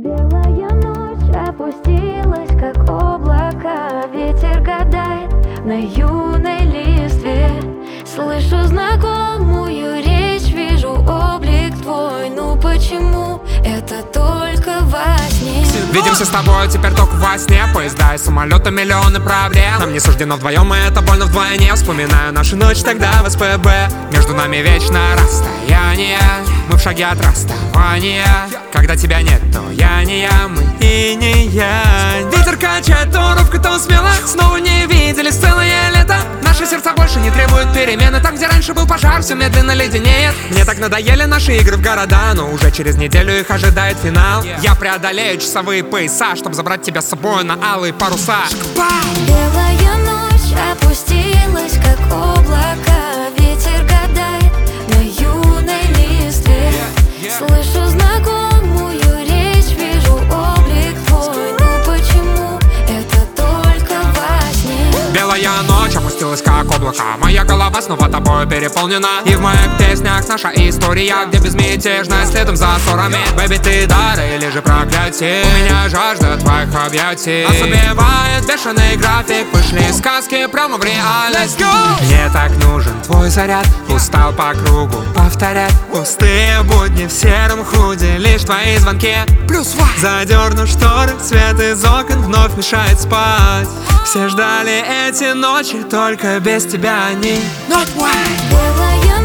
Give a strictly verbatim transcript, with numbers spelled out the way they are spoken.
Белая ночь опустилась, как облака. Ветер гадает на юной листве. Слышу знакомую речь, вижу облик твой. Ну почему это только во сне? Видимся с тобой теперь только во сне. Поезда и самолеты, миллионы проблем. Нам не суждено вдвоем, и это больно вдвойне. Вспоминаю нашу ночь тогда в эс пэ бэ. Между нами вечно расстояние. Мы в шаге от расставания. Когда тебя нет, то я не я, мы и не я. Ветер качает то робко, то смело. Снова не виделись целое лето. Наши сердца больше не требуют перемены. Там, где раньше был пожар, все медленно леденеет. Мне так надоели наши игры в города, но уже через неделю их ожидает финал. Я преодолею часовые пояса, чтобы забрать тебя с собой на алые паруса. Белая ночь опустилась, как облака. Ветер гадает на юной листве. Слышу знакомую речь, вижу облик твой. Ну почему это только во сне? Белая ночь опустилась как облако. Моя голова снова тобой переполнена. И в моих песнях наша история, где безмятежность следом за ссорами. Бэби, ты дар или же проклятие? У меня жажда твоих объятий. Нас убивает бешеный график. Вышли из сказки прямо в реальность. Мне так нужен твой заряд. Устал по кругу повторять пустые будни в сером худе. Лишь твои звонки плюс два. Задерну шторы, свет из окон вновь мешает спать. Все ждали эти ночи, только без тебя они. Not why. Белая